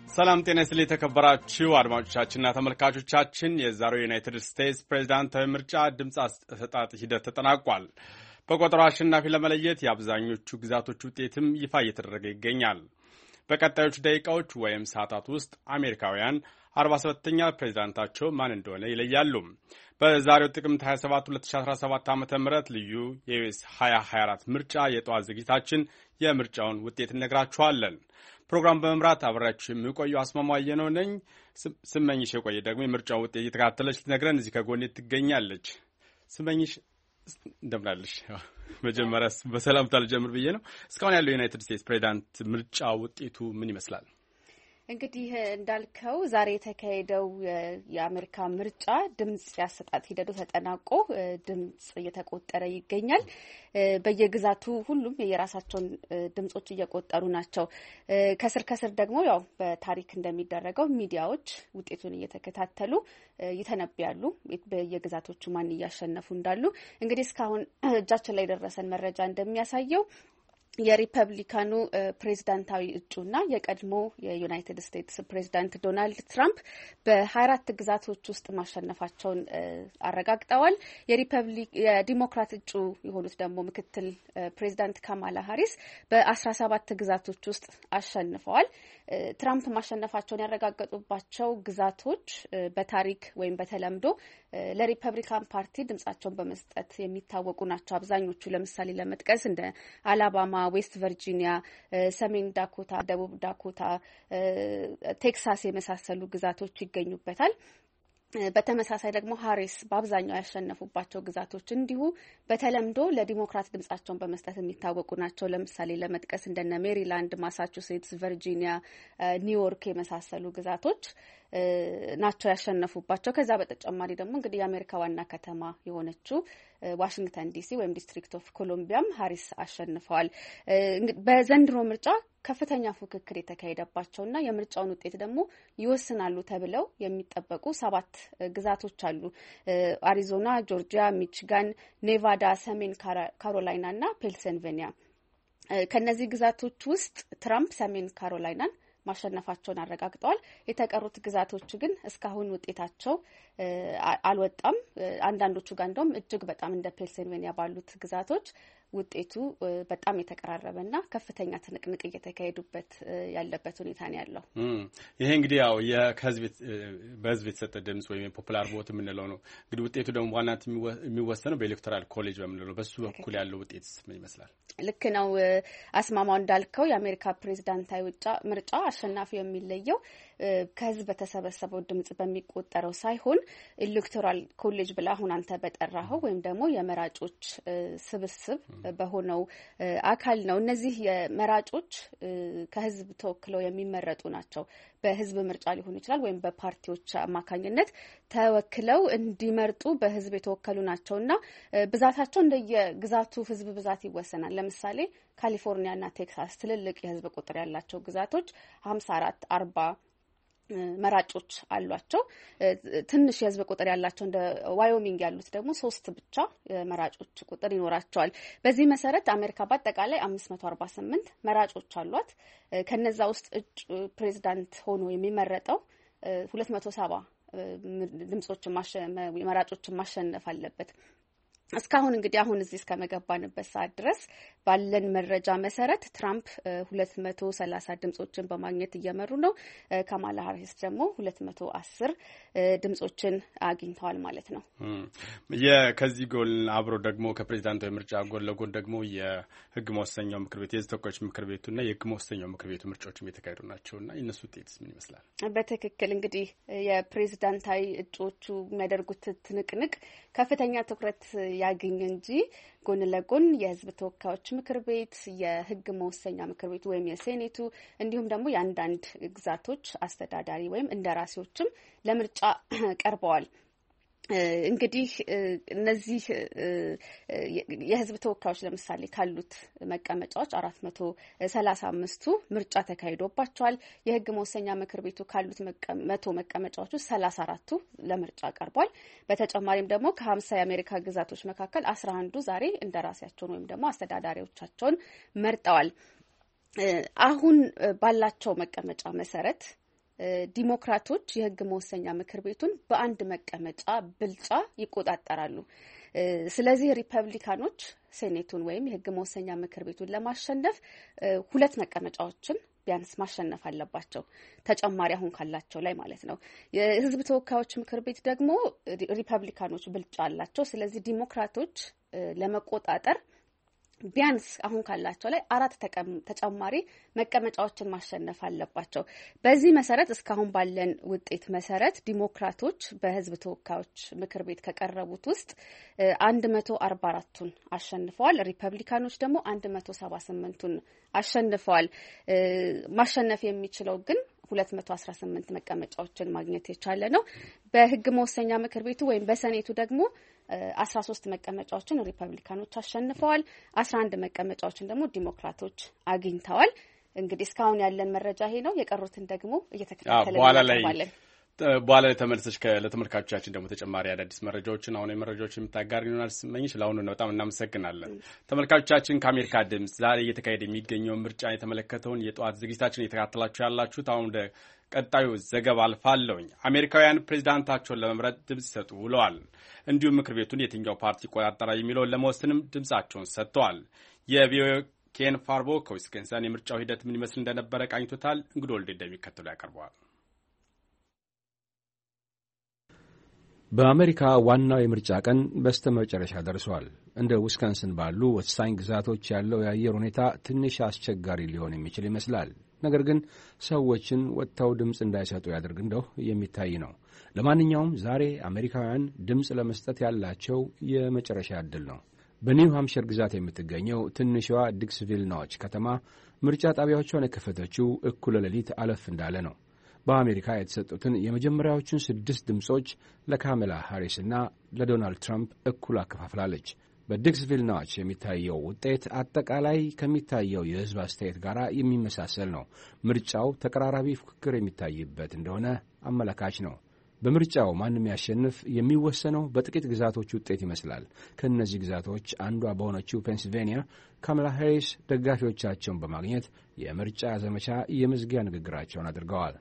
ሰላም ጤና ይስጥልኝ የተከበራችሁ አድማጮቻችንና ተመልካቾቻችን የዛሬው ዩናይትድ ስቴትስ ፕሬዝዳንታዊ ምርጫ ድምፅ አሰጣጥ ሂደት ተጠናቋል። በቆጠራው አሸናፊ ለመለየት የአብዛኞቹ ግዛቶች ውጤትም ይፋ እየተደረገ ይገኛል። በቀጣዮቹ ደቂቃዎች ወይም ሰዓታት ውስጥ አሜሪካውያን 47ኛ ፕሬዝዳንታቸው ማን እንደሆነ ይለያሉ። በዛሬው ጥቅምት 27 2017 ዓ.ም ልዩ የዩኤስ 2024 ምርጫ የጠዋት ዝግጅታችን የምርጫውን ውጤት እነግራችኋለን። ፕሮግራም በመምራት አብራችሁ የሚቆዩ አስማማየ ነው ነኝ። ስመኝሽ የቆየ ደግሞ የምርጫውን ውጤት እየተከታተለች ልትነግረን እዚህ ከጎኔ ትገኛለች። ስመኝሽ እንደምናለሽ? መጀመሪያ በሰላምታ ልጀምር ብዬ ነው። እስካሁን ያለው የዩናይትድ ስቴትስ ፕሬዝዳንት ምርጫ ውጤቱ ምን ይመስላል? እንግዲህ እንዳልከው ዛሬ የተካሄደው የአሜሪካ ምርጫ ድምጽ ያሰጣጥ ሂደቱ ተጠናቆ ድምጽ እየተቆጠረ ይገኛል። በየግዛቱ ሁሉም የራሳቸውን ድምጾች እየቆጠሩ ናቸው። ከስር ደግሞ ያው በታሪክ እንደሚደረገው ሚዲያዎች ውጤቱን እየተከታተሉ ይተነብያሉ፣ በየግዛቶቹ ማን እያሸነፉ እንዳሉ። እንግዲህ እስካሁን እጃችን ላይ የደረሰን መረጃ እንደሚያሳየው የሪፐብሊካኑ ፕሬዝዳንታዊ እጩና የቀድሞ የዩናይትድ ስቴትስ ፕሬዝዳንት ዶናልድ ትራምፕ በ24 ግዛቶች ውስጥ ማሸነፋቸውን አረጋግጠዋል። የዲሞክራት እጩ የሆኑት ደግሞ ምክትል ፕሬዝዳንት ካማላ ሃሪስ በ17 ግዛቶች ውስጥ አሸንፈዋል። ትራምፕ ማሸነፋቸውን ያረጋገጡባቸው ግዛቶች በታሪክ ወይም በተለምዶ ለሪፐብሊካን ፓርቲ ድምጻቸውን በመስጠት የሚታወቁ ናቸው። አብዛኞቹ ለምሳሌ ለመጥቀስ እንደ አላባማ፣ ዌስት ቨርጂኒያ፣ ሰሜን ዳኮታ፣ ደቡብ ዳኮታ፣ ቴክሳስ የመሳሰሉ ግዛቶች ይገኙበታል። በተመሳሳይ ደግሞ ሃሪስ በአብዛኛው ያሸነፉባቸው ግዛቶች እንዲሁ በተለምዶ ለዲሞክራት ድምጻቸውን በመስጠት የሚታወቁ ናቸው። ለምሳሌ ለመጥቀስ እንደነ ሜሪላንድ፣ ማሳቹሴትስ፣ ቨርጂኒያ፣ ኒውዮርክ የመሳሰሉ ግዛቶች ናቸው ያሸነፉባቸው። ከዛ በተጨማሪ ደግሞ እንግዲህ የአሜሪካ ዋና ከተማ የሆነችው ዋሽንግተን ዲሲ ወይም ዲስትሪክት ኦፍ ኮሎምቢያም ሃሪስ አሸንፈዋል። በዘንድሮ ምርጫ ከፍተኛ ፉክክር የተካሄደባቸውና የምርጫውን ውጤት ደግሞ ይወስናሉ ተብለው የሚጠበቁ 7 ግዛቶች አሉ። አሪዞና፣ ጆርጂያ፣ ሚችጋን፣ ኔቫዳ፣ ሰሜን ካሮላይና እና ፔንሲልቬኒያ። ከነዚህ ግዛቶች ውስጥ ትራምፕ ሰሜን ካሮላይናን ማሸነፋቸውን አረጋግጠዋል። የተቀሩት ግዛቶች ግን እስካሁን ውጤታቸው አልወጣም። አንዳንዶቹ ጋር እንደውም እጅግ በጣም እንደ ፔንሲልቬኒያ ባሉት ግዛቶች ውጤቱ በጣም የተቀራረበና ከፍተኛ ትንቅንቅ እየተካሄዱበት ያለበት ሁኔታ ነው ያለው። ይሄ እንግዲህ ያው በህዝብ የተሰጠ ድምጽ ወይም የፖፑላር ቮት የምንለው ነው። እንግዲህ ውጤቱ ደግሞ ዋናት የሚወሰነው በኤሌክቶራል ኮሌጅ በምንለው በሱ በኩል ያለው ውጤት ምን ይመስላል? ልክ ነው አስማማው እንዳልከው የአሜሪካ ፕሬዝዳንታዊ ምርጫ አሸናፊ የሚለየው ከህዝብ በተሰበሰበው ድምጽ በሚቆጠረው ሳይሆን ኤሌክቶራል ኮሌጅ ብላ አሁን አንተ በጠራኸው ወይም ደግሞ የመራጮች ስብስብ በሆነው አካል ነው። እነዚህ የመራጮች ከህዝብ ተወክለው የሚመረጡ ናቸው። በህዝብ ምርጫ ሊሆን ይችላል ወይም በፓርቲዎች አማካኝነት ተወክለው እንዲመርጡ በህዝብ የተወከሉ ናቸውና ብዛታቸው እንደየግዛቱ ህዝብ ብዛት ይወሰናል። ለምሳሌ ካሊፎርኒያና ቴክሳስ ትልልቅ የህዝብ ቁጥር ያላቸው ግዛቶች 54 40 መራጮች አሏቸው። ትንሽ የህዝብ ቁጥር ያላቸው እንደ ዋዮሚንግ ያሉት ደግሞ 3 ብቻ መራጮች ቁጥር ይኖራቸዋል። በዚህ መሰረት አሜሪካ በአጠቃላይ 548 መራጮች አሏት። ከነዛ ውስጥ ፕሬዝዳንት ሆኖ የሚመረጠው 270 መራጮችን ማሸነፍ አለበት። እስካሁን እንግዲህ አሁን እዚህ እስከመገባንበት ሰዓት ድረስ ባለን መረጃ መሰረት ትራምፕ 230 ድምጾችን በማግኘት እየመሩ ነው። ካማላ ሃሪስ ደግሞ 210 ድምጾችን አግኝተዋል ማለት ነው። ከዚህ ጎን አብሮ ደግሞ ከፕሬዝዳንታዊ ምርጫ ጎን ለጎን ደግሞ የህግ መወሰኛው ምክር ቤት፣ የህዝብ ተወካዮች ምክር ቤቱና የህግ መወሰኛው ምክር ቤቱ ምርጫዎችም የተካሄዱ ናቸውና የነሱ ውጤትስ ምን ይመስላል? በትክክል እንግዲህ የፕሬዝዳንታዊ እጩዎቹ የሚያደርጉት ትንቅንቅ ከፍተኛ ትኩረት ያገኝ እንጂ ጎን ለጎን የህዝብ ተወካዮች ምክር ቤት፣ የህግ መወሰኛ ምክር ቤቱ ወይም የሴኔቱ እንዲሁም ደግሞ የአንዳንድ ግዛቶች አስተዳዳሪ ወይም እንደራሴዎችም ለምርጫ ቀርበዋል። እንግዲህ እነዚህ የህዝብ ተወካዮች ለምሳሌ ካሉት መቀመጫዎች 435ቱ ምርጫ ተካሂዶባቸዋል። የህግ መወሰኛ ምክር ቤቱ ካሉት 100 መቀመጫዎች ውስጥ 34ቱ ለምርጫ ቀርቧል። በተጨማሪም ደግሞ ከ50 የአሜሪካ ግዛቶች መካከል 11ዱ ዛሬ እንደራሴያቸውን ወይም ደግሞ አስተዳዳሪዎቻቸውን መርጠዋል። አሁን ባላቸው መቀመጫ መሰረት ዲሞክራቶች የህግ መወሰኛ ምክር ቤቱን በአንድ መቀመጫ ብልጫ ይቆጣጠራሉ። ስለዚህ ሪፐብሊካኖች ሴኔቱን ወይም የህግ መወሰኛ ምክር ቤቱን ለማሸነፍ 2 መቀመጫዎችን ቢያንስ ማሸነፍ አለባቸው፣ ተጨማሪ አሁን ካላቸው ላይ ማለት ነው። የህዝብ ተወካዮች ምክር ቤት ደግሞ ሪፐብሊካኖች ብልጫ አላቸው። ስለዚህ ዲሞክራቶች ለመቆጣጠር ቢያንስ አሁን ካላቸው ላይ 4 ተጨማሪ መቀመጫዎችን ማሸነፍ አለባቸው። በዚህ መሰረት እስካሁን ባለን ውጤት መሰረት ዲሞክራቶች በህዝብ ተወካዮች ምክር ቤት ከቀረቡት ውስጥ 144ቱን አሸንፈዋል። ሪፐብሊካኖች ደግሞ 178ቱን አሸንፈዋል። ማሸነፍ የሚችለው ግን 218 መቀመጫዎችን ማግኘት የቻለ ነው። በህግ መወሰኛ ምክር ቤቱ ወይም በሰኔቱ ደግሞ 13 መቀመጫዎችን ሪፐብሊካኖች አሸንፈዋል። 11 መቀመጫዎችን ደግሞ ዲሞክራቶች አግኝተዋል። እንግዲህ እስካሁን ያለን መረጃ ይሄ ነው። የቀሩትን ደግሞ እየተከታተልን እንቀጥላለን። በኋላ ላይ ተመልሰሽ ለተመልካቾቻችን ደግሞ ተጨማሪ አዳዲስ መረጃዎችን አሁን የመረጃዎችን የምታጋሪ ይሆናል። ስመኝሽ ለአሁኑ ነው በጣም እናመሰግናለን። ተመልካቾቻችን ከአሜሪካ ድምጽ ዛሬ እየተካሄደ የሚገኘው ምርጫ የተመለከተውን የጠዋት ዝግጅታችን እየተከታተላችሁ ያላችሁት። አሁን ወደ ቀጣዩ ዘገባ አልፋለሁኝ። አሜሪካውያን ፕሬዚዳንታቸውን ለመምረጥ ድምጽ ሲሰጡ ውለዋል። እንዲሁም ምክር ቤቱን የትኛው ፓርቲ ይቆጣጠራል የሚለውን ለመወሰንም ድምጻቸውን ሰጥተዋል። የቪኦኤ ኬን ፋርቦ ከዊስኮንሰን የምርጫው ሂደት ምን ይመስል እንደነበረ ቃኝቶታል። እንግዲህ ወልዴ እንደሚከተሉ ያቀርበዋል። በአሜሪካ ዋናው የምርጫ ቀን በስተመጨረሻ ደርሷል። እንደ ዊስኮንሰን ባሉ ወሳኝ ግዛቶች ያለው የአየር ሁኔታ ትንሽ አስቸጋሪ ሊሆን የሚችል ይመስላል። ነገር ግን ሰዎችን ወጥተው ድምፅ እንዳይሰጡ ያደርግ እንደው የሚታይ ነው። ለማንኛውም ዛሬ አሜሪካውያን ድምፅ ለመስጠት ያላቸው የመጨረሻ ዕድል ነው። በኒው ሃምፕሸር ግዛት የምትገኘው ትንሿ ዲክስቪል ኖች ከተማ ምርጫ ጣቢያዎቿን የከፈተችው እኩለ ሌሊት አለፍ እንዳለ ነው። በአሜሪካ የተሰጡትን የመጀመሪያዎቹን 6 ድምፆች ለካሜላ ሃሪስና ለዶናልድ ትራምፕ እኩል አከፋፍላለች። በዲክስቪል ኖች የሚታየው ውጤት አጠቃላይ ከሚታየው የሕዝብ አስተያየት ጋር የሚመሳሰል ነው። ምርጫው ተቀራራቢ ፉክክር የሚታይበት እንደሆነ አመለካች ነው። በምርጫው ማንም ያሸንፍ የሚወሰነው በጥቂት ግዛቶች ውጤት ይመስላል። ከእነዚህ ግዛቶች አንዷ በሆነችው ፔንሲልቬንያ ካሜላ ሃሪስ ደጋፊዎቻቸውን በማግኘት የምርጫ ዘመቻ የመዝጊያ ንግግራቸውን አድርገዋል።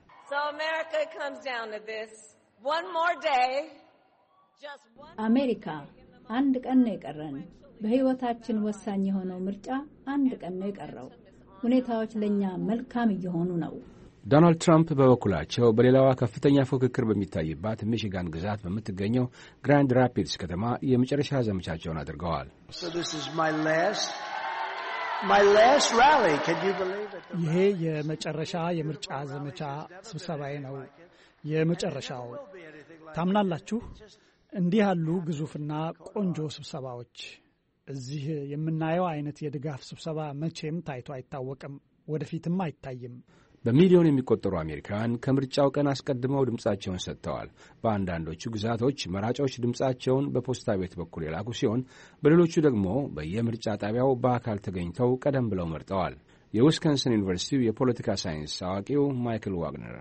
አሜሪካ አንድ ቀን ነው የቀረን። በሕይወታችን ወሳኝ የሆነው ምርጫ አንድ ቀን ነው የቀረው። ሁኔታዎች ለእኛ መልካም እየሆኑ ነው። ዶናልድ ትራምፕ በበኩላቸው በሌላዋ ከፍተኛ ፉክክር በሚታይባት ሚሽጋን ግዛት በምትገኘው ግራንድ ራፒድስ ከተማ የመጨረሻ ዘመቻቸውን አድርገዋል። ይሄ የመጨረሻ የምርጫ ዘመቻ ስብሰባዬ ነው። የመጨረሻው። ታምናላችሁ? እንዲህ ያሉ ግዙፍና ቆንጆ ስብሰባዎች፣ እዚህ የምናየው አይነት የድጋፍ ስብሰባ መቼም ታይቶ አይታወቅም፣ ወደፊትም አይታይም። በሚሊዮን የሚቆጠሩ አሜሪካውያን ከምርጫው ቀን አስቀድመው ድምፃቸውን ሰጥተዋል። በአንዳንዶቹ ግዛቶች መራጮች ድምፃቸውን በፖስታ ቤት በኩል የላኩ ሲሆን፣ በሌሎቹ ደግሞ በየምርጫ ጣቢያው በአካል ተገኝተው ቀደም ብለው መርጠዋል። የዊስኮንሰን ዩኒቨርሲቲው የፖለቲካ ሳይንስ አዋቂው ማይክል ዋግነር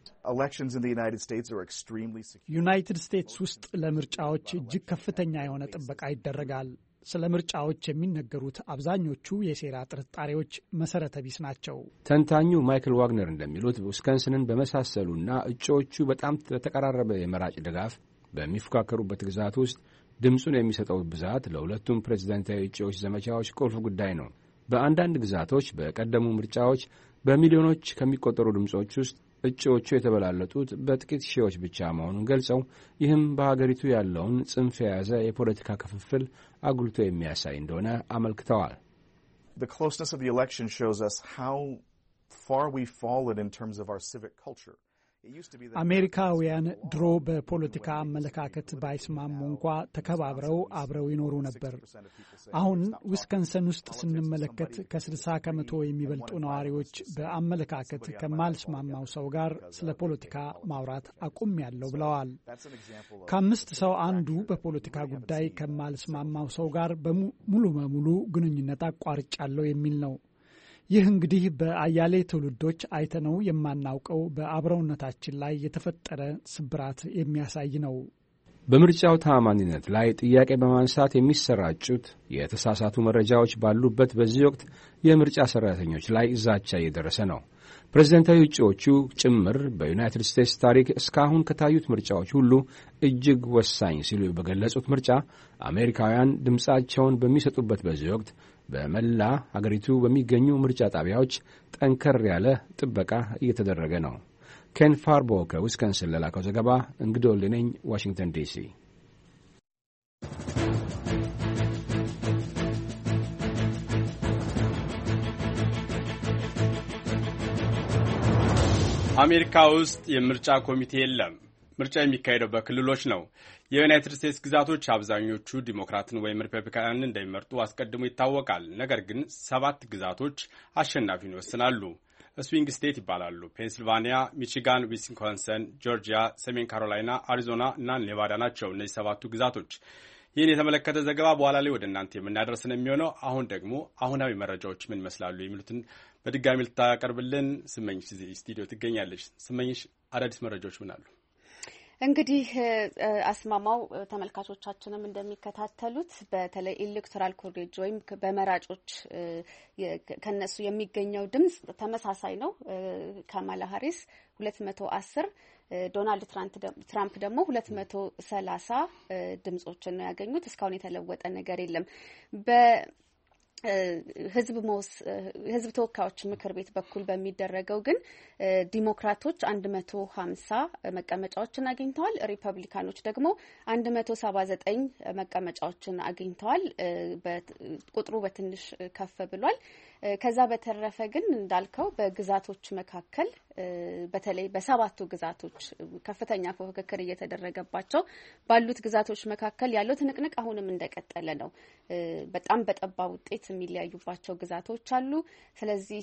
ዩናይትድ ስቴትስ ውስጥ ለምርጫዎች እጅግ ከፍተኛ የሆነ ጥበቃ ይደረጋል። ስለ ምርጫዎች የሚነገሩት አብዛኞቹ የሴራ ጥርጣሬዎች መሰረተ ቢስ ናቸው። ተንታኙ ማይክል ዋግነር እንደሚሉት ዊስኮንሰንን በመሳሰሉና እጩዎቹ በጣም በተቀራረበ የመራጭ ድጋፍ በሚፎካከሩበት ግዛት ውስጥ ድምፁን የሚሰጠው ብዛት ለሁለቱም ፕሬዝዳንታዊ እጩዎች ዘመቻዎች ቁልፍ ጉዳይ ነው። በአንዳንድ ግዛቶች በቀደሙ ምርጫዎች በሚሊዮኖች ከሚቆጠሩ ድምፆች ውስጥ እጩዎቹ የተበላለጡት በጥቂት ሺዎች ብቻ መሆኑን ገልጸው ይህም በሀገሪቱ ያለውን ጽንፍ የያዘ የፖለቲካ ክፍፍል አጉልቶ የሚያሳይ እንደሆነ አመልክተዋል። አሜሪካውያን ድሮ በፖለቲካ አመለካከት ባይስማሙ እንኳ ተከባብረው አብረው ይኖሩ ነበር። አሁን ዊስኮንሰን ውስጥ ስንመለከት ከ60 ከመቶ የሚበልጡ ነዋሪዎች በአመለካከት ከማልስማማው ሰው ጋር ስለ ፖለቲካ ማውራት አቁሜያለሁ ብለዋል። ከ5 ሰው አንዱ በፖለቲካ ጉዳይ ከማልስማማው ሰው ጋር ሙሉ በሙሉ ግንኙነት አቋርጫለሁ የሚል ነው። ይህ እንግዲህ በአያሌ ትውልዶች አይተነው የማናውቀው በአብረውነታችን ላይ የተፈጠረ ስብራት የሚያሳይ ነው። በምርጫው ተአማኒነት ላይ ጥያቄ በማንሳት የሚሰራጩት የተሳሳቱ መረጃዎች ባሉበት በዚህ ወቅት የምርጫ ሰራተኞች ላይ ዛቻ እየደረሰ ነው። ፕሬዝደንታዊ እጩዎቹ ጭምር በዩናይትድ ስቴትስ ታሪክ እስካሁን ከታዩት ምርጫዎች ሁሉ እጅግ ወሳኝ ሲሉ በገለጹት ምርጫ አሜሪካውያን ድምፃቸውን በሚሰጡበት በዚህ ወቅት በመላ አገሪቱ በሚገኙ ምርጫ ጣቢያዎች ጠንከር ያለ ጥበቃ እየተደረገ ነው። ኬን ፋርቦ ከዊስኮንሲን ለላከው ዘገባ እንግዶልነኝ ዋሽንግተን ዲሲ። አሜሪካ ውስጥ የምርጫ ኮሚቴ የለም። ምርጫ የሚካሄደው በክልሎች ነው። የዩናይትድ ስቴትስ ግዛቶች አብዛኞቹ ዲሞክራትን ወይም ሪፐብሊካንን እንደሚመርጡ አስቀድሞ ይታወቃል። ነገር ግን 7 ግዛቶች አሸናፊውን ይወስናሉ። ስዊንግ ስቴት ይባላሉ። ፔንሲልቫኒያ፣ ሚቺጋን፣ ዊስኮንሰን፣ ጆርጂያ፣ ሰሜን ካሮላይና፣ አሪዞና እና ኔቫዳ ናቸው እነዚህ 7ቱ ግዛቶች። ይህን የተመለከተ ዘገባ በኋላ ላይ ወደ እናንተ የምናደርስ ነው የሚሆነው። አሁን ደግሞ አሁናዊ መረጃዎች ምን ይመስላሉ የሚሉትን በድጋሚ ልታቀርብልን ስመኝሽ እዚህ ስቱዲዮ ትገኛለች። ስመኝሽ፣ አዳዲስ መረጃዎች ምን አሉ? እንግዲህ አስማማው ተመልካቾቻችንም እንደሚከታተሉት በተለይ ኤሌክቶራል ኮሌጅ ወይም በመራጮች ከነሱ የሚገኘው ድምጽ ተመሳሳይ ነው። ካማላ ሃሪስ 210 ዶናልድ ትራምፕ ደግሞ 230 ድምጾችን ነው ያገኙት። እስካሁን የተለወጠ ነገር የለም። ህዝብ ተወካዮች ምክር ቤት በኩል በሚደረገው ግን ዲሞክራቶች 150 መቀመጫዎችን አግኝተዋል። ሪፐብሊካኖች ደግሞ 179 መቀመጫዎችን አግኝተዋል። ቁጥሩ በትንሽ ከፍ ብሏል። ከዛ በተረፈ ግን እንዳልከው በግዛቶች መካከል በተለይ በ7ቱ ግዛቶች ከፍተኛ ፉክክር እየተደረገባቸው ባሉት ግዛቶች መካከል ያለው ትንቅንቅ አሁንም እንደቀጠለ ነው። በጣም በጠባብ ውጤት የሚለያዩባቸው ግዛቶች አሉ። ስለዚህ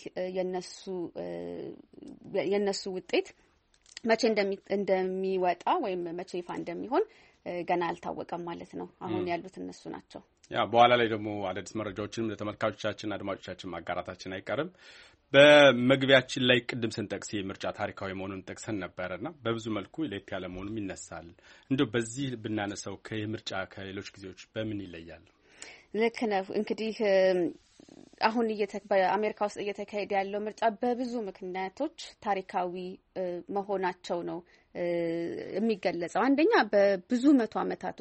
የነሱ ውጤት መቼ እንደሚወጣ ወይም መቼ ይፋ እንደሚሆን ገና አልታወቀም ማለት ነው። አሁን ያሉት እነሱ ናቸው። በኋላ ላይ ደግሞ አዳዲስ መረጃዎችንም ለተመልካቾቻችን አድማጮቻችን ማጋራታችን አይቀርም። በመግቢያችን ላይ ቅድም ስንጠቅስ ምርጫ ታሪካዊ መሆኑን ጠቅሰን ነበረና በብዙ መልኩ ለየት ያለ መሆኑም ይነሳል። እንደው በዚህ ብናነሳው ከምርጫ ከሌሎች ጊዜዎች በምን ይለያል? ልክ ነው። እንግዲህ አሁን በአሜሪካ ውስጥ እየተካሄደ ያለው ምርጫ በብዙ ምክንያቶች ታሪካዊ መሆናቸው ነው የሚገለጸው። አንደኛ በብዙ መቶ ዓመታት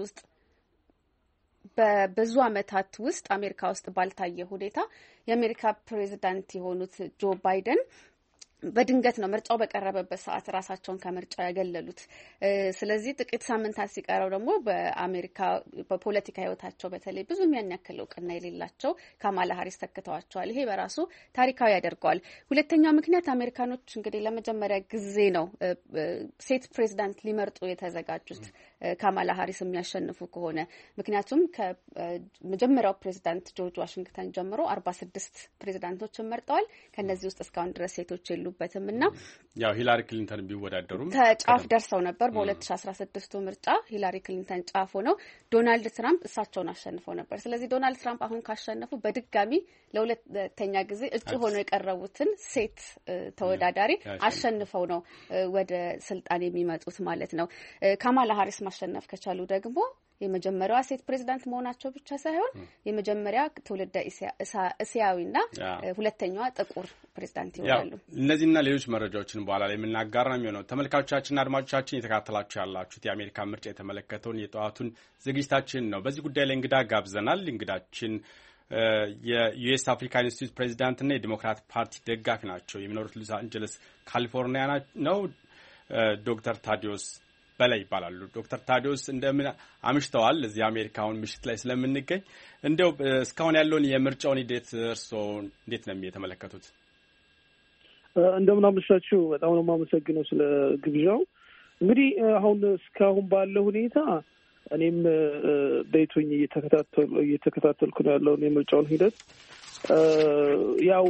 ውስጥ አሜሪካ ውስጥ ባልታየ ሁኔታ የአሜሪካ ፕሬዝዳንት የሆኑት ጆ ባይደን በድንገት ነው ምርጫው በቀረበበት ሰዓት ራሳቸውን ከምርጫ ያገለሉት። ስለዚህ ጥቂት ሳምንታት ሲቀረው ደግሞ በአሜሪካ በፖለቲካ ህይወታቸው በተለይ ብዙ የሚያክል እውቅና የሌላቸው ካማላ ሃሪስ ተክተዋቸዋል። ይሄ በራሱ ታሪካዊ ያደርገዋል። ሁለተኛው ምክንያት አሜሪካኖች እንግዲህ ለመጀመሪያ ጊዜ ነው ሴት ፕሬዝዳንት ሊመርጡ የተዘጋጁት ካማላ ሃሪስ የሚያሸንፉ ከሆነ። ምክንያቱም ከመጀመሪያው ፕሬዝዳንት ጆርጅ ዋሽንግተን ጀምሮ 46 ፕሬዝዳንቶችን መርጠዋል። ከነዚህ ውስጥ እስካሁን ድረስ ሴቶች የሉበትም እና ያው ሂላሪ ክሊንተን ቢወዳደሩም ከጫፍ ደርሰው ነበር። በ2016 ምርጫ ሂላሪ ክሊንተን ጫፍ ሆነው ዶናልድ ትራምፕ እሳቸውን አሸንፈው ነበር። ስለዚህ ዶናልድ ትራምፕ አሁን ካሸነፉ በድጋሚ ለሁለተኛ ጊዜ እጩ ሆነው የቀረቡትን ሴት ተወዳዳሪ አሸንፈው ነው ወደ ስልጣን የሚመጡት ማለት ነው። ካማላ ሃሪስ ማሸነፍ ከቻሉ ደግሞ የመጀመሪያዋ ሴት ፕሬዝዳንት መሆናቸው ብቻ ሳይሆን የመጀመሪያ ትውልደ እስያዊና ሁለተኛዋ ጥቁር ፕሬዝዳንት ይሆናሉ። እነዚህና ሌሎች መረጃዎችን በኋላ ላይ የምናጋራ ነው የሚሆነው። ተመልካቾቻችንና አድማጮቻችን እየተከታተላችሁ ያላችሁት የአሜሪካ ምርጫ የተመለከተውን የጠዋቱን ዝግጅታችን ነው። በዚህ ጉዳይ ላይ እንግዳ ጋብዘናል። እንግዳችን የዩኤስ አፍሪካ ኢንስቲትዩት ፕሬዝዳንትና የዲሞክራት ፓርቲ ደጋፊ ናቸው። የሚኖሩት ሎስ አንጀለስ ካሊፎርኒያ ነው። ዶክተር ታዲዮስ በላይ ይባላሉ። ዶክተር ታዲዮስ እንደምን አምሽተዋል? እዚህ አሜሪካውን ምሽት ላይ ስለምንገኝ እንደው እስካሁን ያለውን የምርጫውን ሂደት እርስዎ እንዴት ነው የተመለከቱት? እንደምን አመሻችሁ። በጣም ነው የማመሰግነው ስለ ግብዣው። እንግዲህ አሁን እስካሁን ባለው ሁኔታ እኔም በይቶኝ እየተከታተልኩ ነው ያለውን የምርጫውን ሂደት። ያው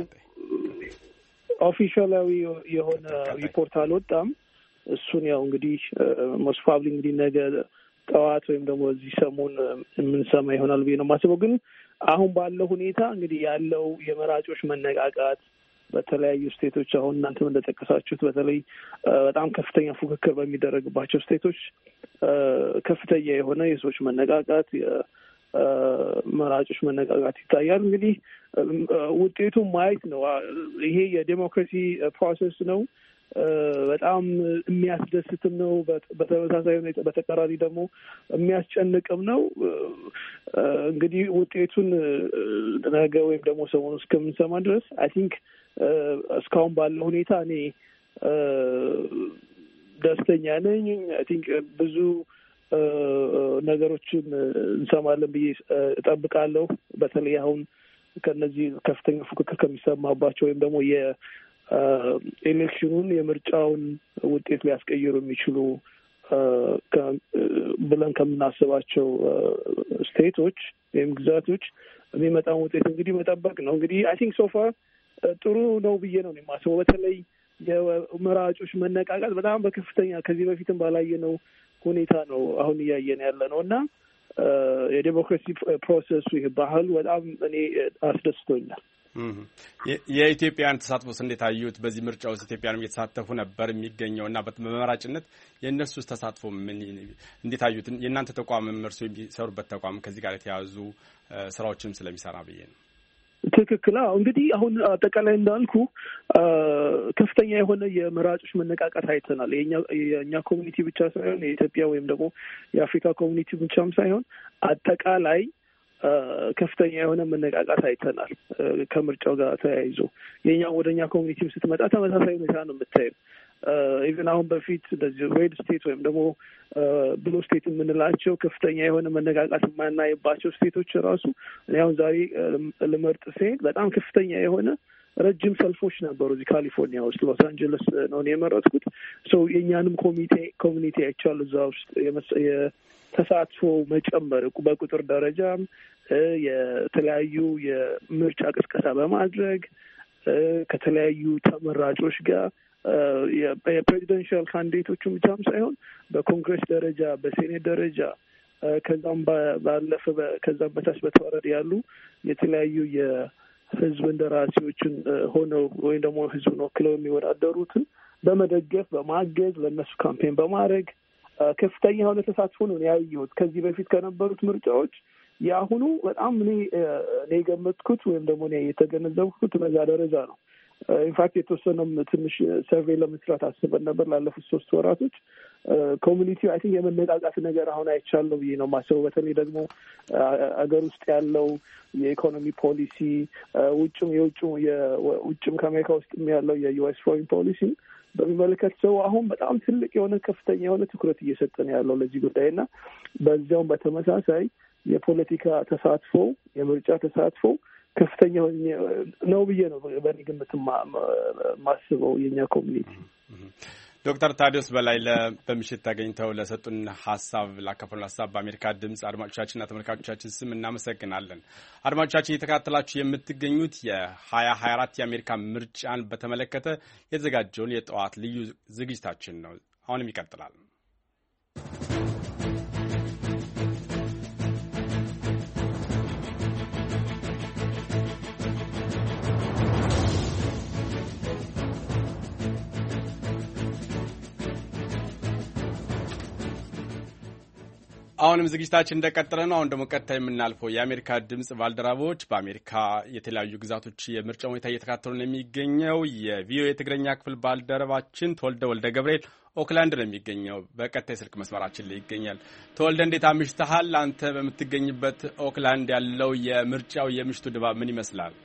ኦፊሻላዊ የሆነ ሪፖርት አልወጣም። እሱን ያው እንግዲህ ሞስት ፕሮባብሊ እንግዲህ ነገ ጠዋት ወይም ደግሞ እዚህ ሰሞን የምንሰማ ይሆናል ብዬ ነው የማስበው። ግን አሁን ባለው ሁኔታ እንግዲህ ያለው የመራጮች መነቃቃት በተለያዩ ስቴቶች አሁን እናንተም እንደጠቀሳችሁት በተለይ በጣም ከፍተኛ ፉክክር በሚደረግባቸው ስቴቶች ከፍተኛ የሆነ የሰዎች መነቃቃት መራጮች መነቃቃት ይታያል። እንግዲህ ውጤቱን ማየት ነው። ይሄ የዴሞክራሲ ፕሮሰስ ነው። በጣም የሚያስደስትም ነው። በተመሳሳይ ሁኔታ በተቃራኒ ደግሞ የሚያስጨንቅም ነው። እንግዲህ ውጤቱን ነገ ወይም ደግሞ ሰሞኑን እስከምንሰማ ድረስ አይ ቲንክ እስካሁን ባለው ሁኔታ እኔ ደስተኛ ነኝ። አይ ቲንክ ብዙ ነገሮችን እንሰማለን ብዬ እጠብቃለሁ። በተለይ አሁን ከነዚህ ከፍተኛ ፉክክር ከሚሰማባቸው ወይም ደግሞ የኤሌክሽኑን የምርጫውን ውጤት ሊያስቀይሩ የሚችሉ ብለን ከምናስባቸው ስቴቶች ወይም ግዛቶች የሚመጣውን ውጤት እንግዲህ መጠበቅ ነው። እንግዲህ አይ ቲንክ ሶፋር ጥሩ ነው ብዬ ነው የማስበው። በተለይ የመራጮች መነቃቃት በጣም በከፍተኛ ከዚህ በፊትም ባላየነው ሁኔታ ነው አሁን እያየን ያለ ነው እና የዴሞክራሲ ፕሮሰሱ ይህ ባህል በጣም እኔ አስደስቶኛል። የኢትዮጵያውያን ተሳትፎስ እንዴት አዩት? በዚህ ምርጫ ውስጥ ኢትዮጵያውያንም እየተሳተፉ ነበር የሚገኘው እና በመራጭነት የእነሱ ተሳትፎ እንዴት አዩት? የእናንተ ተቋምም እርሶ የሚሰሩበት ተቋም ከዚህ ጋር የተያያዙ ስራዎችንም ስለሚሰራ ብዬ ነው። ትክክል። እንግዲህ አሁን አጠቃላይ እንዳልኩ ከፍተኛ የሆነ የመራጮች መነቃቃት አይተናል። የእኛ ኮሚኒቲ ብቻ ሳይሆን የኢትዮጵያ ወይም ደግሞ የአፍሪካ ኮሚኒቲ ብቻም ሳይሆን አጠቃላይ ከፍተኛ የሆነ መነቃቃት አይተናል። ከምርጫው ጋር ተያይዞ ወደ እኛ ኮሚኒቲም ስትመጣ ተመሳሳይ ሁኔታ ነው የምታየው። ኢቨን አሁን በፊት እንደዚህ ሬድ ስቴት ወይም ደግሞ ብሉ ስቴት የምንላቸው ከፍተኛ የሆነ መነቃቃት የማናይባቸው ስቴቶች ራሱ እኔ አሁን ዛሬ ልመርጥ ስሄድ በጣም ከፍተኛ የሆነ ረጅም ሰልፎች ነበሩ። እዚህ ካሊፎርኒያ ውስጥ ሎስ አንጀለስ ነው የመረጥኩት። የእኛንም ኮሚኒቲ አይቻለሁ እዛ ውስጥ የተሳትፎ መጨመር በቁጥር ደረጃም የተለያዩ የምርጫ ቅስቀሳ በማድረግ ከተለያዩ ተመራጮች ጋር የፕሬዚደንሻል ካንዲዴቶቹን ብቻም ሳይሆን በኮንግረስ ደረጃ በሴኔት ደረጃ ከዛም ባለፈ ከዛም በታች በተወረድ ያሉ የተለያዩ የህዝብ እንደራሴዎችን ሆነው ወይም ደግሞ ህዝብን ወክለው የሚወዳደሩትን በመደገፍ በማገዝ ለእነሱ ካምፔን በማድረግ ከፍተኛ የሆነ ተሳትፎ ነው ያየሁት። ከዚህ በፊት ከነበሩት ምርጫዎች የአሁኑ በጣም እኔ የገመትኩት ወይም ደግሞ እኔ የተገነዘብኩት በዛ ደረጃ ነው። ኢንፋክት የተወሰነም ትንሽ ሰርቬይ ለመስራት አስበን ነበር ላለፉት 3 ወራቶች። ኮሚኒቲው አይ ቲንክ የመነቃቃት ነገር አሁን አይቻለሁ ብዬ ነው የማስበው። በተለይ ደግሞ አገር ውስጥ ያለው የኢኮኖሚ ፖሊሲ ውጭም ከአሜሪካ ውስጥም ያለው የዩኤስ ፎሬን ፖሊሲ በሚመለከት ሰው አሁን በጣም ትልቅ የሆነ ከፍተኛ የሆነ ትኩረት እየሰጠ ነው ያለው ለዚህ ጉዳይና በዚያውም በተመሳሳይ የፖለቲካ ተሳትፎ የምርጫ ተሳትፎ ከፍተኛ ነው ብዬ ነው በእኔ ግምት ማስበው የኛ ኮሚኒቲ። ዶክተር ታዲዮስ በላይ በምሽት ተገኝተው ለሰጡን ሀሳብ ላካፈሉን ሀሳብ በአሜሪካ ድምጽ አድማጮቻችንና ተመልካቾቻችን ስም እናመሰግናለን። አድማጮቻችን እየተከታተላችሁ የምትገኙት የ2024 የአሜሪካ ምርጫን በተመለከተ የተዘጋጀውን የጠዋት ልዩ ዝግጅታችን ነው። አሁንም ይቀጥላል። አሁንም ዝግጅታችን እንደቀጠለ ነው። አሁን ደግሞ ቀጥታ የምናልፈው የአሜሪካ ድምጽ ባልደረቦች በአሜሪካ የተለያዩ ግዛቶች የምርጫ ሁኔታ እየተከታተሉ ነው የሚገኘው። የቪኦኤ የትግረኛ ክፍል ባልደረባችን ተወልደ ወልደ ገብርኤል ኦክላንድ ነው የሚገኘው። በቀጥታ የስልክ መስመራችን ላይ ይገኛል። ተወልደ እንዴት አምሽተሃል? አንተ በምትገኝበት ኦክላንድ ያለው የምርጫው የምሽቱ ድባብ ምን ይመስላል?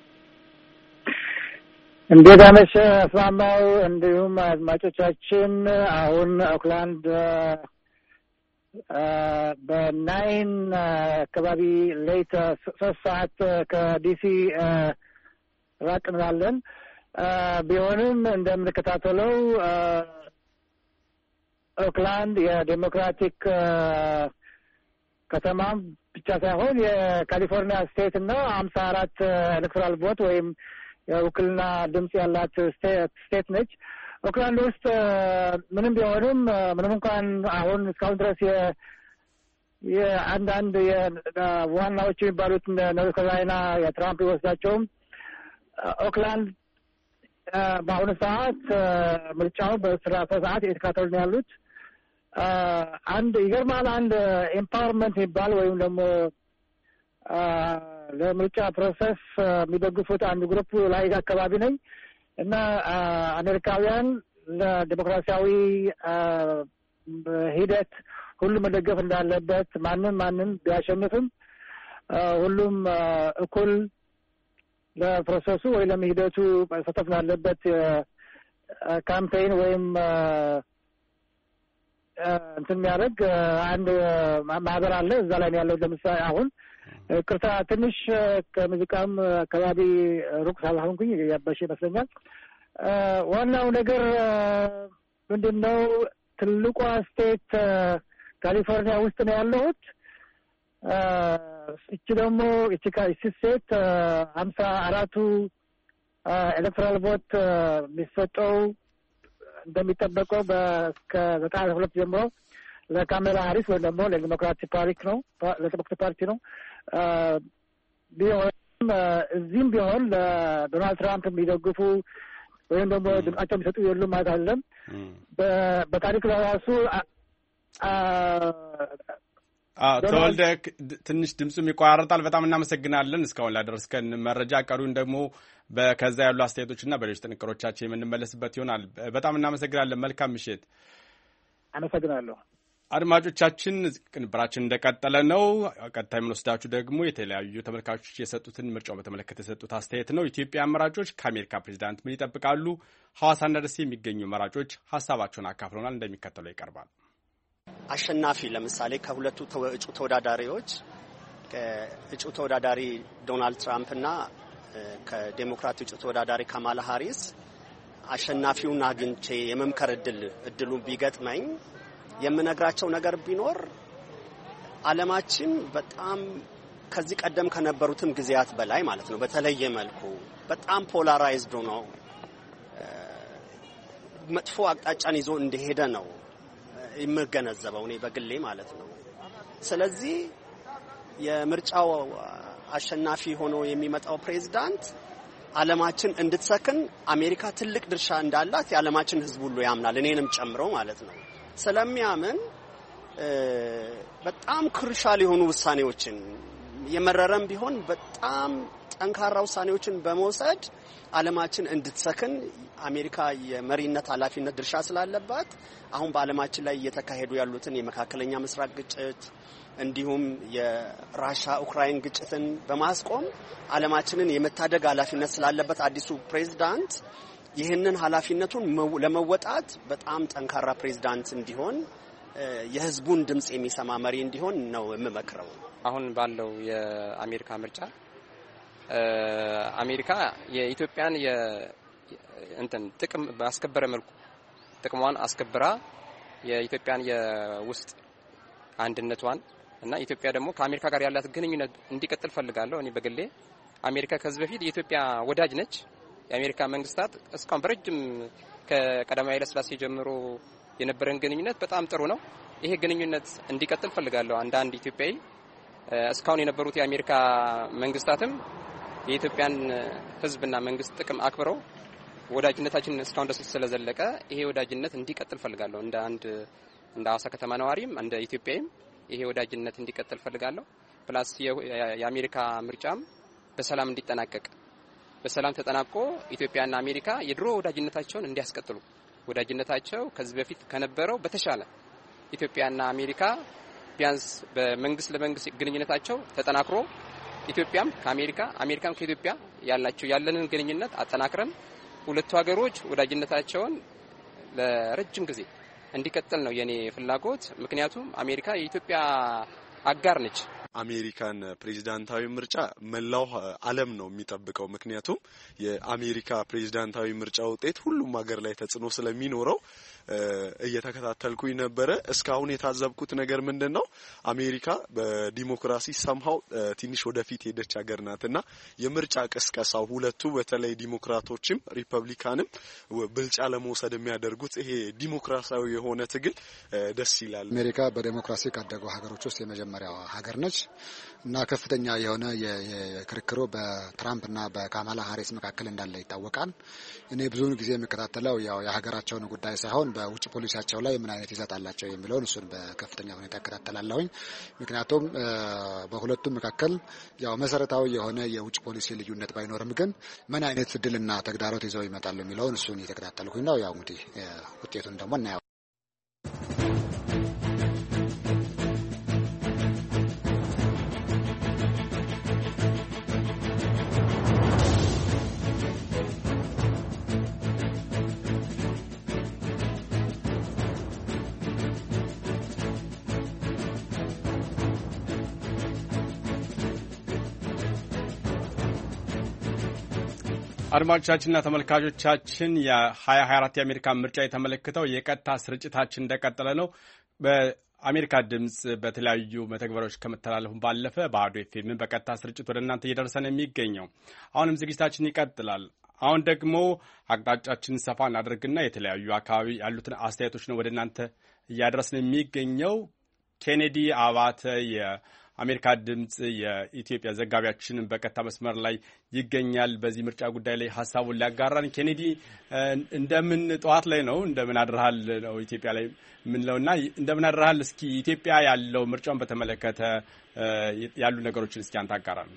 እንዴት አመሸ አስማማው፣ እንዲሁም አድማጮቻችን። አሁን ኦክላንድ በናይን አካባቢ ሌት 3 ሰዓት ከዲሲ ራቅ እንላለን። ቢሆንም እንደምንከታተለው ኦክላንድ የዴሞክራቲክ ከተማም ብቻ ሳይሆን የካሊፎርኒያ ስቴት እና 54 ኤሌክቶራል ቮት ወይም የውክልና ድምጽ ያላት ስቴት ነች። ኦክላንድ ውስጥ ምንም ቢሆንም ምንም እንኳን አሁን እስካሁን ድረስ የአንዳንድ ዋናዎች የሚባሉት ኖርዝ ካሮላይና የትራምፕ ይወስዳቸውም ኦክላንድ በአሁኑ ሰዓት ምርጫው በስርዓተ ሰዓት እየተካተሉ ነው ያሉት። አንድ ይገርማል። አንድ ኤምፓወርመንት የሚባል ወይም ደግሞ ለምርጫ ፕሮሰስ የሚደግፉት አንድ ግሩፕ ላይ አካባቢ ነኝ እና አሜሪካውያን ለዲሞክራሲያዊ ሂደት ሁሉም መደገፍ እንዳለበት ማንም ቢያሸንፍም ሁሉም እኩል ለፕሮሰሱ ወይ ለሂደቱ መሳተፍ እንዳለበት ካምፔን ወይም እንትን የሚያደርግ አንድ ማህበር አለ። እዛ ላይ ያለው ለምሳሌ አሁን ቅርታ ትንሽ ከሙዚቃም አካባቢ ሩቅ ሳልሆንኩኝ ያባሽ ይመስለኛል። ዋናው ነገር ምንድነው ትልቋ ስቴት ካሊፎርኒያ ውስጥ ነው ያለሁት። እቺ ደግሞ እቺ ስቴት 54ቱ ኤሌክትራል ቮት የሚሰጠው እንደሚጠበቀው ከ92 ጀምሮ ለካሜላ ሃሪስ ወይ ደግሞ ለዲሞክራቲክ ፓርቲ ነው። ቢሆንም እዚህም ቢሆን ለዶናልድ ትራምፕ የሚደግፉ ወይም ደግሞ ድምጻቸው የሚሰጡ የሉም ማለት አይደለም። በታሪክ ራሱ ተወልደ ትንሽ ድምፁም ይቋረጣል። በጣም እናመሰግናለን እስካሁን ላደረስከን መረጃ። ቀሩን ደግሞ ከዛ ያሉ አስተያየቶችና በሌሎች ጥንቅሮቻችን የምንመለስበት ይሆናል። በጣም እናመሰግናለን። መልካም ምሽት። አመሰግናለሁ። አድማጮቻችን ቅንብራችን እንደቀጠለ ነው። ቀጥታ የምንወስዳችሁ ደግሞ የተለያዩ ተመልካቾች የሰጡትን ምርጫውን በተመለከተ የሰጡት አስተያየት ነው። ኢትዮጵያ መራጮች ከአሜሪካ ፕሬዚዳንት ምን ይጠብቃሉ? ሐዋሳና ደሴ የሚገኙ መራጮች ሀሳባቸውን አካፍለውናል። እንደሚከተለው ይቀርባል። አሸናፊ ለምሳሌ ከሁለቱ እጩ ተወዳዳሪዎች ከእጩ ተወዳዳሪ ዶናልድ ትራምፕ እና ከዴሞክራት እጩ ተወዳዳሪ ካማላ ሃሪስ አሸናፊውን አግኝቼ የመምከር እድሉን ቢገጥመኝ የምነግራቸው ነገር ቢኖር ዓለማችን በጣም ከዚህ ቀደም ከነበሩትም ጊዜያት በላይ ማለት ነው በተለየ መልኩ በጣም ፖላራይዝድ ነው፣ መጥፎ አቅጣጫን ይዞ እንደሄደ ነው የምገነዘበው እኔ በግሌ ማለት ነው። ስለዚህ የምርጫው አሸናፊ ሆኖ የሚመጣው ፕሬዝዳንት ዓለማችን እንድትሰክን አሜሪካ ትልቅ ድርሻ እንዳላት የዓለማችን ሕዝብ ሁሉ ያምናል፣ እኔንም ጨምሮ ማለት ነው። ስለሚያምን በጣም ክሩሻል የሆኑ ውሳኔዎችን የመረረም ቢሆን በጣም ጠንካራ ውሳኔዎችን በመውሰድ ዓለማችን እንድትሰክን አሜሪካ የመሪነት ኃላፊነት ድርሻ ስላለባት አሁን በዓለማችን ላይ እየተካሄዱ ያሉትን የመካከለኛ ምስራቅ ግጭት እንዲሁም የራሻ ኡክራይን ግጭትን በማስቆም ዓለማችንን የመታደግ ኃላፊነት ስላለበት አዲሱ ፕሬዝዳንት ይህንን ኃላፊነቱን ለመወጣት በጣም ጠንካራ ፕሬዝዳንት እንዲሆን የህዝቡን ድምጽ የሚሰማ መሪ እንዲሆን ነው የምመክረው። አሁን ባለው የአሜሪካ ምርጫ አሜሪካ የኢትዮጵያን ጥቅም ባስከበረ መልኩ ጥቅሟን አስከብራ የኢትዮጵያን የውስጥ አንድነቷን እና ኢትዮጵያ ደግሞ ከአሜሪካ ጋር ያላት ግንኙነት እንዲቀጥል ፈልጋለሁ። እኔ በግሌ አሜሪካ ከዚህ በፊት የኢትዮጵያ ወዳጅ ነች። የአሜሪካ መንግስታት እስካሁን በረጅም ከቀዳማዊ ኃይለ ሥላሴ ጀምሮ የነበረን ግንኙነት በጣም ጥሩ ነው። ይሄ ግንኙነት እንዲቀጥል ፈልጋለሁ። አንዳንድ ኢትዮጵያዊ እስካሁን የነበሩት የአሜሪካ መንግስታትም የኢትዮጵያን ህዝብና መንግስት ጥቅም አክብረው ወዳጅነታችን እስካሁን ድረስ ስለዘለቀ ይሄ ወዳጅነት እንዲቀጥል ፈልጋለሁ። እንደ ሐዋሳ ከተማ ነዋሪም እንደ ኢትዮጵያዊም ይሄ ወዳጅነት እንዲቀጥል ፈልጋለሁ። ፕላስ የአሜሪካ ምርጫም በሰላም እንዲጠናቀቅ በሰላም ተጠናቆ ኢትዮጵያና አሜሪካ የድሮ ወዳጅነታቸውን እንዲያስቀጥሉ ወዳጅነታቸው ከዚህ በፊት ከነበረው በተሻለ ኢትዮጵያና አሜሪካ ቢያንስ በመንግስት ለመንግስት ግንኙነታቸው ተጠናክሮ ኢትዮጵያም ከአሜሪካ አሜሪካም ከኢትዮጵያ ያለንን ግንኙነት አጠናክረን ሁለቱ ሀገሮች ወዳጅነታቸውን ለረጅም ጊዜ እንዲቀጥል ነው የኔ ፍላጎት። ምክንያቱም አሜሪካ የኢትዮጵያ አጋር ነች። አሜሪካን ፕሬዝዳንታዊ ምርጫ መላው ዓለም ነው የሚጠብቀው። ምክንያቱም የአሜሪካ ፕሬዝዳንታዊ ምርጫ ውጤት ሁሉም ሀገር ላይ ተጽዕኖ ስለሚኖረው እየተከታተልኩኝ ነበረ። እስካሁን የታዘብኩት ነገር ምንድነው? አሜሪካ በዲሞክራሲ ሰምሃው ትንሽ ወደፊት ሄደች ሀገር ናትና የምርጫ ቅስቀሳው ሁለቱ በተለይ ዲሞክራቶችም ሪፐብሊካንም ብልጫ ለመውሰድ የሚያደርጉት ይሄ ዲሞክራሲያዊ የሆነ ትግል ደስ ይላል። አሜሪካ በዲሞክራሲ ካደጉ ሀገሮች ውስጥ የመጀመሪያው ሀገር ነች እና ከፍተኛ የሆነ የክርክሩ በትራምፕና በካማላ ሃሪስ መካከል እንዳለ ይታወቃል። እኔ ብዙውን ጊዜ የምከታተለው ያው የሀገራቸውን ጉዳይ ሳይሆን በውጭ ፖሊሲያቸው ላይ ምን አይነት ይዘት አላቸው የሚለውን እሱን በከፍተኛ ሁኔታ እከታተላለሁኝ። ምክንያቱም በሁለቱም መካከል ያው መሰረታዊ የሆነ የውጭ ፖሊሲ ልዩነት ባይኖርም ግን ምን አይነት እድልና ተግዳሮት ይዘው ይመጣሉ የሚለውን እሱን እየተከታተልኩኝ ነው። ያው እንግዲህ ውጤቱን ደግሞ እናየው። አድማጮቻችንና ተመልካቾቻችን የ2024 የአሜሪካ ምርጫ የተመለከተው የቀጥታ ስርጭታችን እንደቀጠለ ነው። በአሜሪካ ድምጽ በተለያዩ መተግበሪያዎች ከመተላለፉ ባለፈ በአዶ ኤፍኤም በቀጥታ ስርጭት ወደ እናንተ እየደረሰ ነው የሚገኘው። አሁንም ዝግጅታችን ይቀጥላል። አሁን ደግሞ አቅጣጫችንን ሰፋ እናደርግና የተለያዩ አካባቢ ያሉትን አስተያየቶች ነው ወደ እናንተ እያደረስን የሚገኘው። ኬኔዲ አባተ የአሜሪካ ድምጽ የኢትዮጵያ ዘጋቢያችንን በቀጥታ መስመር ላይ ይገኛል። በዚህ ምርጫ ጉዳይ ላይ ሀሳቡን ሊያጋራን። ኬኔዲ እንደምን ጠዋት ላይ ነው እንደምን አድረሃል ነው ኢትዮጵያ ላይ የምንለውና እንደምን አድረሃል። እስኪ ኢትዮጵያ ያለው ምርጫውን በተመለከተ ያሉ ነገሮችን እስኪ አንተ አጋራን።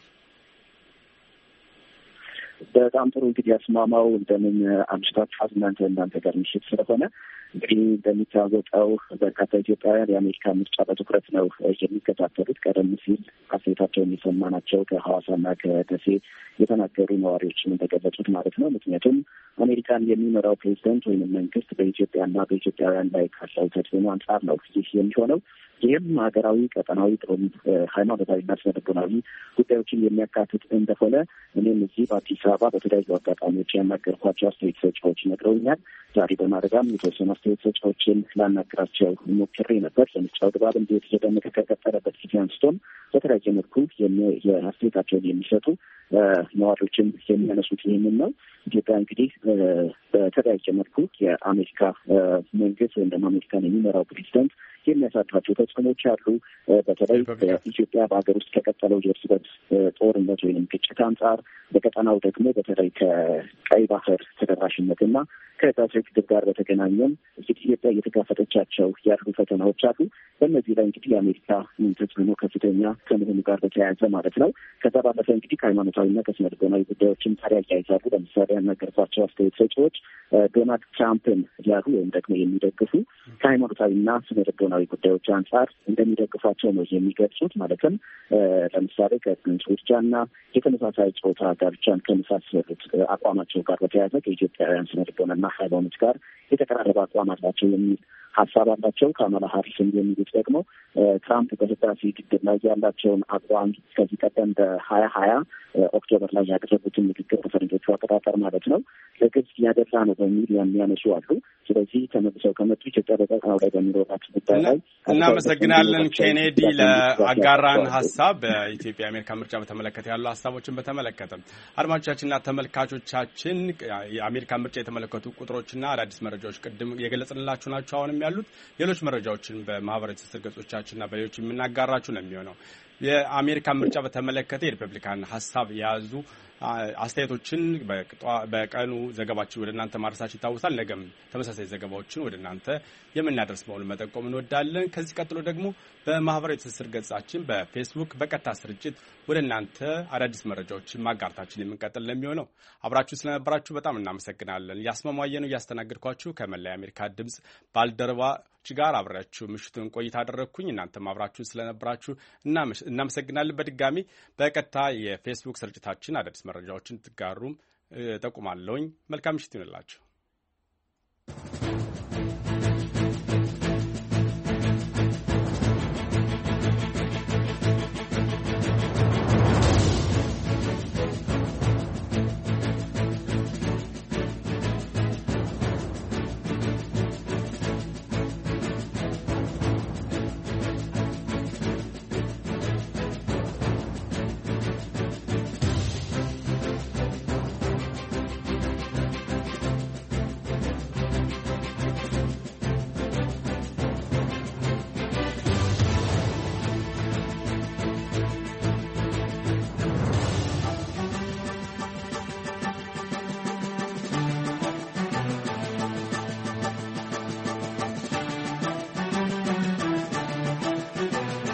በጣም ጥሩ እንግዲህ አስማማው እንደምን አምሽታችኋል። እናንተ ጋር ምሽት ስለሆነ እንግዲህ እንደሚታወቀው በርካታ ኢትዮጵያውያን የአሜሪካ ምርጫ በትኩረት ነው የሚከታተሉት። ቀደም ሲል አስተያየታቸውን የሰማናቸው ከሐዋሳና ከደሴ የተናገሩ ነዋሪዎችን እንደገለጹት ማለት ነው። ምክንያቱም አሜሪካን የሚመራው ፕሬዚደንት ወይም መንግስት በኢትዮጵያና በኢትዮጵያውያን ላይ ካለው ተጽዕኖ አንጻር ነው ይህ የሚሆነው። ይህም ሀገራዊ፣ ቀጠናዊ፣ ጥሩም ሃይማኖታዊና ስነልቦናዊ ጉዳዮችን የሚያካትት እንደሆነ እኔም እዚህ በአዲስ አበባ በተለያዩ አጋጣሚዎች ያናገርኳቸው አስተያየት ሰጪዎች ነግረውኛል። ዛሬ በማድረጋም የተወሰኑ አስተያየት ሰጪዎችን ላናገራቸው ሞክሬ ነበር። የምርጫው ድባብ እንዴት እየደመቀ ከቀጠለበት ጊዜ አንስቶም በተለያየ መልኩ የአስተያየታቸውን የሚሰጡ ነዋሪዎችን የሚያነሱት ይህንን ነው። ኢትዮጵያ እንግዲህ በተለያየ መልኩ የአሜሪካ መንግስት ወይም ደግሞ አሜሪካን የሚመራው ፕሬዚደንት የሚያሳድራቸው ተጽዕኖች አሉ። በተለይ በኢትዮጵያ በሀገር ውስጥ ከቀጠለው የእርስ በርስ ጦርነት ወይም ግጭት አንጻር፣ በቀጠናው ደግሞ በተለይ ከቀይ ባህር ተደራሽነትና ከህዳሴው ግድብ ጋር በተገናኘም ኢትዮጵያ እየተጋፈጠቻቸው ያሉ ፈተናዎች አሉ። በእነዚህ ላይ እንግዲህ የአሜሪካ ተጽዕኖ ከፍተኛ ከመሆኑ ጋር በተያያዘ ማለት ነው። ከዛ ባለፈ እንግዲህ ከሃይማኖታዊና ከስነልቦናዊ ጉዳዮችን ታዲያ ያያይዛሉ። ለምሳሌ ያናገርኳቸው አስተያየት ሰጪዎች ዶናልድ ትራምፕን ያሉ ወይም ደግሞ የሚደግፉ ከሃይማኖታዊና ስነልቦናዊ ጉዳዮች አንጻር እንደሚደግፏቸው ነው የሚገልጹት። ማለትም ለምሳሌ ከጽንስ ውርጃና የተመሳሳይ ጾታ ጋብቻን ከመሳሰሉት አቋማቸው ጋር በተያያዘ ከኢትዮጵያውያን ስነልቦናና ሃይማኖት ጋር የተቀራረበ አቋም አላቸው የሚል ሀሳብ አላቸው። ካማላ ሃሪስን የሚሉት ደግሞ ትራምፕ በህዳሴ ግድብ ላይ ያላቸውን አቋም ከዚህ ቀደም በ2020 ኦክቶበር ላይ ያደረጉትን ንግግር በፈረንጆቹ አቆጣጠር ማለት ነው ለግብጽ ያደላ ነው በሚል የሚያነሱ አሉ። ስለዚህ ተመልሰው ከመጡ ኢትዮጵያ በቀጠናው ላይ በሚኖራት ጉዳይ ላይ እናመሰግናለን። ኬኔዲ ለአጋራን ሀሳብ በኢትዮጵያ የአሜሪካ ምርጫ በተመለከተ ያሉ ሀሳቦችን በተመለከተ አድማጮቻችንና ተመልካቾቻችን የአሜሪካ ምርጫ የተመለከቱ ቁጥሮችና አዳዲስ መረጃዎች ቅድም የገለጽንላችሁ ናቸው። አሁንም ያሉት ሌሎች መረጃዎችን በማህበራዊ ትስስር ገጾቻችንና በሌሎች የምናጋራችሁ ነው የሚሆነው። የአሜሪካ ምርጫ በተመለከተ የሪፐብሊካን ሀሳብ የያዙ አስተያየቶችን በቀኑ ዘገባችን ወደ እናንተ ማድረሳችን ይታወሳል። ነገም ተመሳሳይ ዘገባዎችን ወደ እናንተ የምናደርስ መሆኑን መጠቆም እንወዳለን። ከዚህ ቀጥሎ ደግሞ በማህበራዊ ትስስር ገጻችን በፌስቡክ በቀጥታ ስርጭት ወደ እናንተ አዳዲስ መረጃዎችን ማጋርታችን የምንቀጥል ለሚሆነው አብራችሁ ስለነበራችሁ በጣም እናመሰግናለን። ያስማማየ ነው እያስተናገድኳችሁ ከመላ የአሜሪካ ድምጽ ባልደረባች ጋር አብሬያችሁ ምሽቱን ቆይታ አደረግኩኝ። እናንተም አብራችሁ ስለነበራችሁ እናመሰግናለን። በድጋሚ በቀጥታ የፌስቡክ ስርጭታችን አዳዲስ መረጃዎችን ትጋሩም ጠቁማለሁኝ። መልካም ምሽት ይሁንላችሁ።